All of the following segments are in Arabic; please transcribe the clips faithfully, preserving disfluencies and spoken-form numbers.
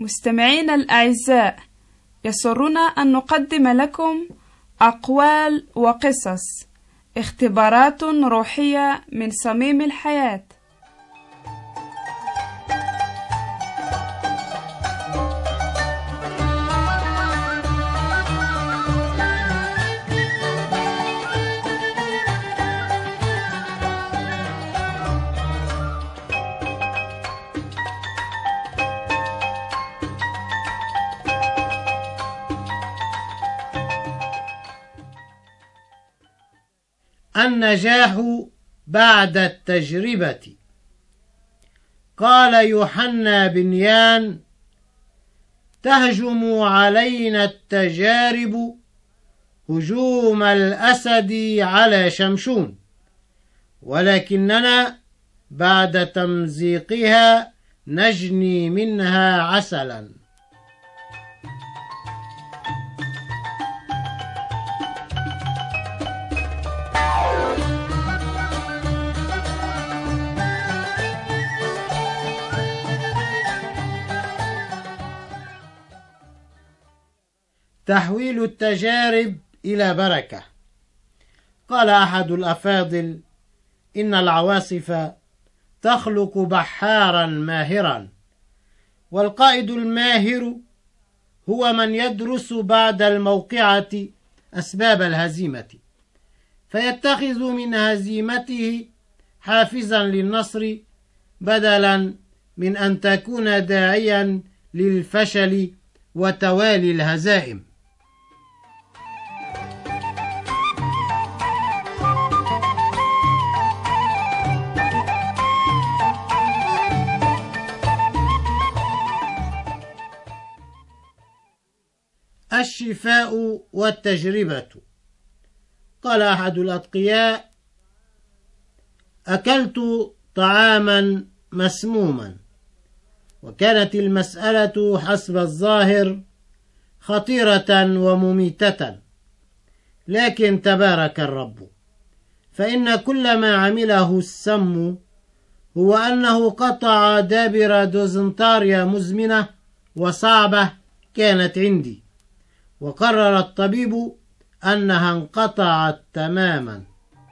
مستمعينا الأعزاء، يسرنا أن نقدم لكم أقوال وقصص، اختبارات روحية من صميم الحياة. النجاح بعد التجربة. قال يوحنا بن يان: تهجم علينا التجارب هجوم الأسد على شمشون، ولكننا بعد تمزيقها نجني منها عسلا. تحويل التجارب إلى بركة. قال أحد الأفاضل: إن العواصف تخلق بحارا ماهرا، والقائد الماهر هو من يدرس بعد الموقعة أسباب الهزيمة، فيتخذ من هزيمته حافزا للنصر بدلا من أن تكون داعيا للفشل وتوالي الهزائم. الشفاء والتجربة. قال أحد الأتقياء: أكلت طعاما مسموما، وكانت المسألة حسب الظاهر خطيرة ومميتة، لكن تبارك الرب، فإن كل ما عمله السم هو أنه قطع دابر دوزنتاريا مزمنة وصعبة كانت عندي، وقرر الطبيب أنها انقطعت تماما.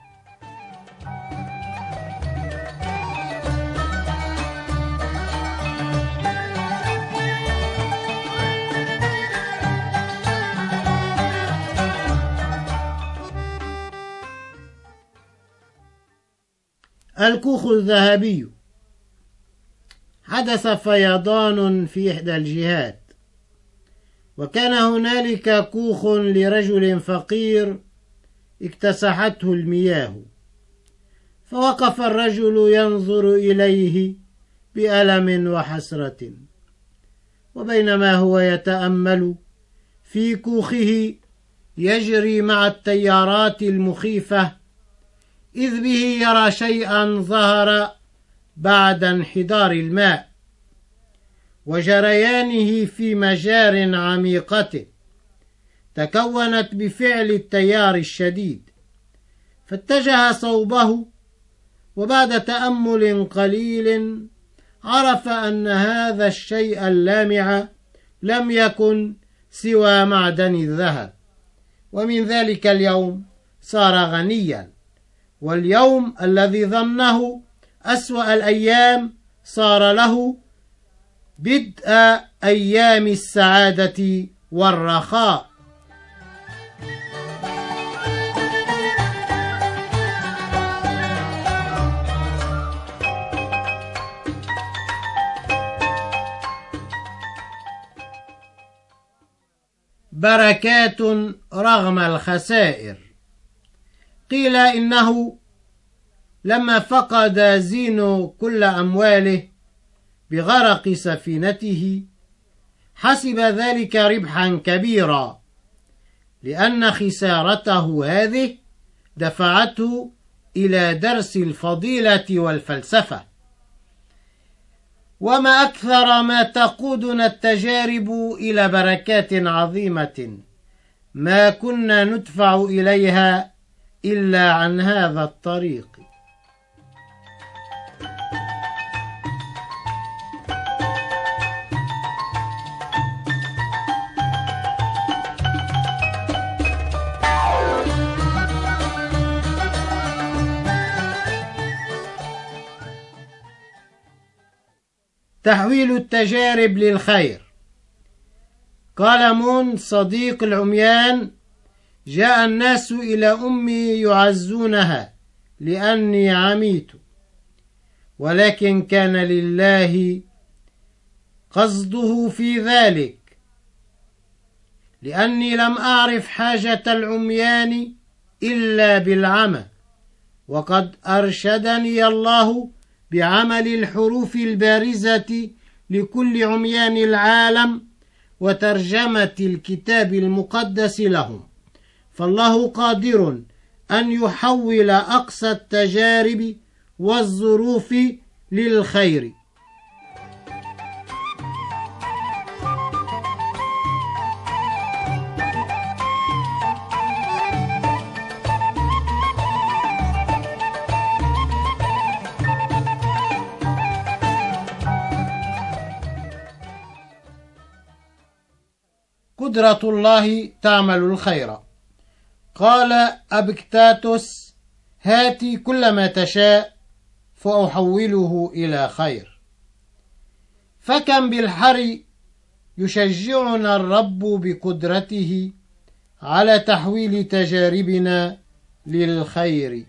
الكوخ الذهبي. حدث فيضان في إحدى الجهات، وكان هنالك كوخ لرجل فقير اكتسحته المياه، فوقف الرجل ينظر إليه بألم وحسرة، وبينما هو يتأمل في كوخه يجري مع التيارات المخيفة، إذ به يرى شيئا ظهر بعد انحدار الماء وجريانه في مجار عميقة تكونت بفعل التيار الشديد، فاتجه صوبه، وبعد تأمل قليل عرف أن هذا الشيء اللامع لم يكن سوى معدن الذهب، ومن ذلك اليوم صار غنيا، واليوم الذي ظنه أسوأ الأيام صار له بدء أيام السعادة والرخاء. بركات رغم الخسائر. قيل إنه لما فقد زينو كل أمواله بغرق سفينته حسب ذلك ربحا كبيرا، لأن خسارته هذه دفعته إلى درس الفضيلة والفلسفة. وما أكثر ما تقودنا التجارب إلى بركات عظيمة ما كنا ندفع إليها إلا عن هذا الطريق. تحويل التجارب للخير. قال مون صديق العميان: جاء الناس إلى أمي يعزونها لأني عميت، ولكن كان لله قصده في ذلك، لأني لم أعرف حاجة العميان إلا بالعمى، وقد أرشدني الله بعمل الحروف البارزة لكل عميان العالم وترجمة الكتاب المقدس لهم، فالله قادر أن يحول أقصى التجارب والظروف للخير. قدرة الله تعمل الخير. قال أبكتاتوس: هاتي كل ما تشاء فأحوله إلى خير. فكم بالحري يشجعنا الرب بقدرته على تحويل تجاربنا للخير.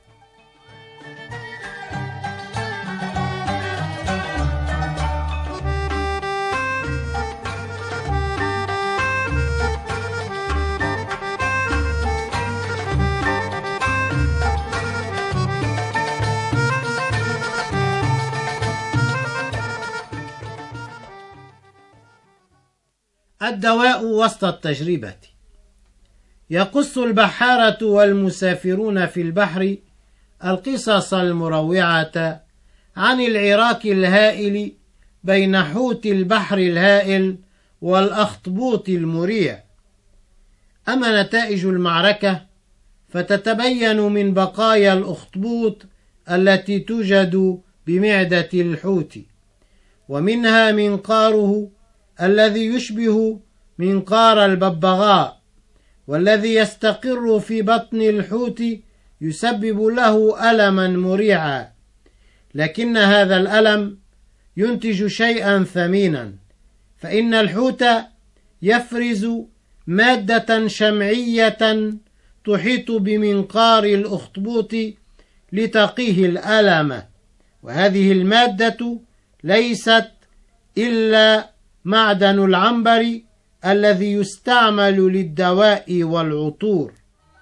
الدواء وسط التجربة. يقص البحارة والمسافرون في البحر القصص المروعة عن العراك الهائل بين حوت البحر الهائل والأخطبوط المريع. أما نتائج المعركة فتتبين من بقايا الأخطبوط التي توجد بمعدة الحوت، ومنها منقاره الذي يشبه منقار الببغاء، والذي يستقر في بطن الحوت يسبب له ألما مريعا، لكن هذا الألم ينتج شيئا ثمينا، فإن الحوت يفرز مادة شمعية تحيط بمنقار الأخطبوط لتقيه الألم، وهذه المادة ليست إلا معدن العنبر الذي يستعمل للدواء والعطور.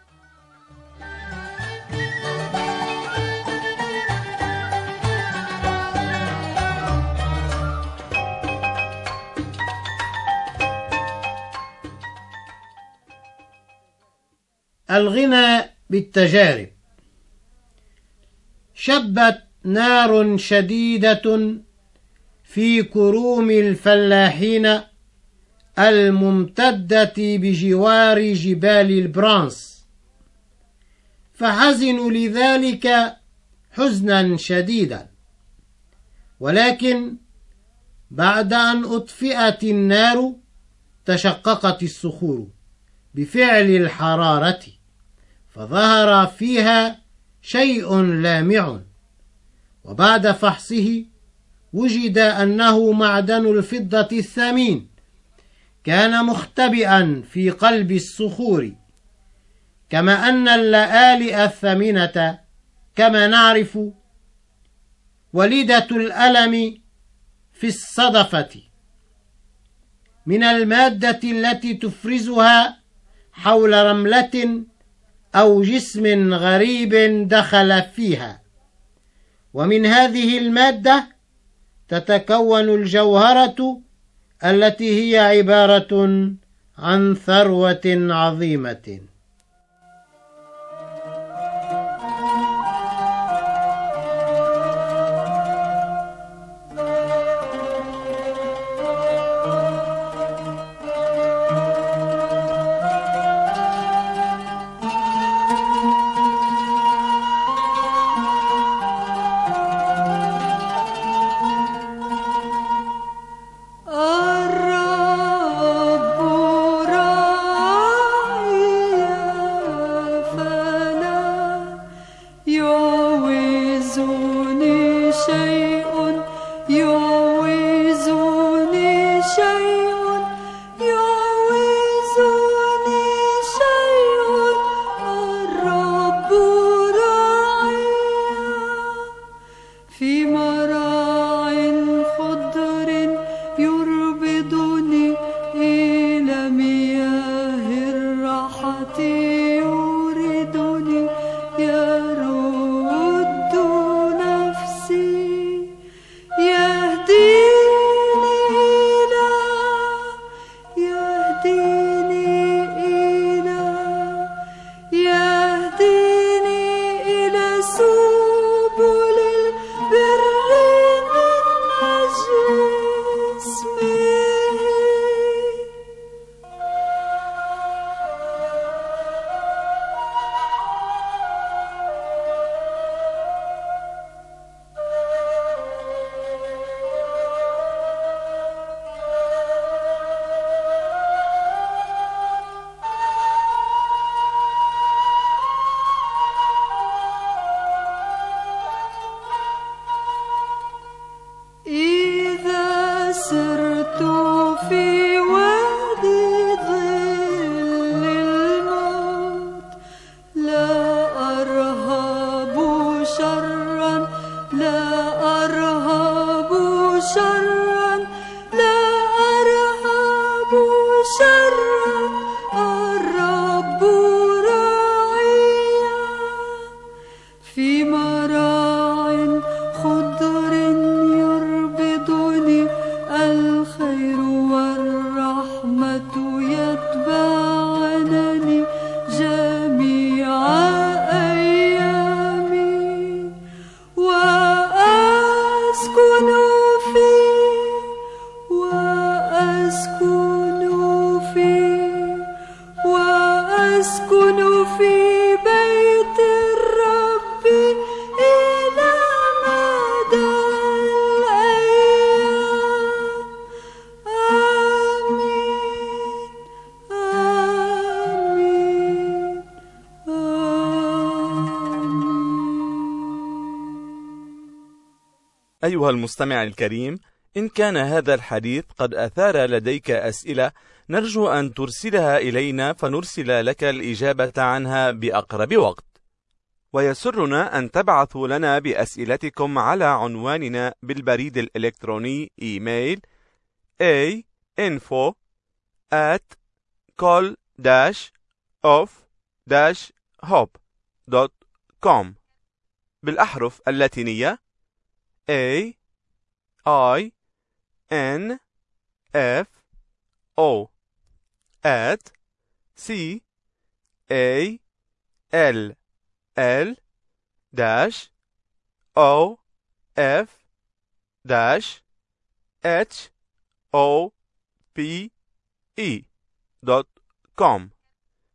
الغنى بالتجارب. شبت نار شديدة في كروم الفلاحين الممتدة بجوار جبال البرانس، فحزنوا لذلك حزنا شديدا، ولكن بعد أن أطفئت النار تشققت الصخور بفعل الحرارة، فظهر فيها شيء لامع، وبعد فحصه وجد أنه معدن الفضة الثمين كان مختبئا في قلب الصخور، كما أن اللآلئ الثمينة كما نعرف وليدة الألم في الصدفة من المادة التي تفرزها حول رملة أو جسم غريب دخل فيها، ومن هذه المادة تتكون الجوهرة التي هي عبارة عن ثروة عظيمة. يعوزني شيء يعوزني شيء الرب راعي في مراع خضر يربضني إلى مياه الراحة يوردني يرد نفسي يهديني إلى يهديني إلى يهديني إلى سبل البر من أجل اسمه. إذا سرت في وادي ظل الموت لا أرهب شرا لا أرهب شرا لا أرهب شرا الرب راعي في مراع خضر يربضني الخير والرحمة يتبعنني جميع أيامي وأسكن في وأسكن في وأسكن في بيت الرب إلى مدى الأيام. آمين آمين آمين. أيها المستمع الكريم، إن كان هذا الحديث قد أثار لديك أسئلة نرجو أن ترسلها إلينا فنرسل لك الإجابة عنها بأقرب وقت. ويسرنا أن تبعثوا لنا بأسئلتكم على عنواننا بالبريد الإلكتروني إيميل a info at col dash of dash hope dot com بالأحرف اللاتينية A I N F O at C A L L dash O F dash H O P E dot com.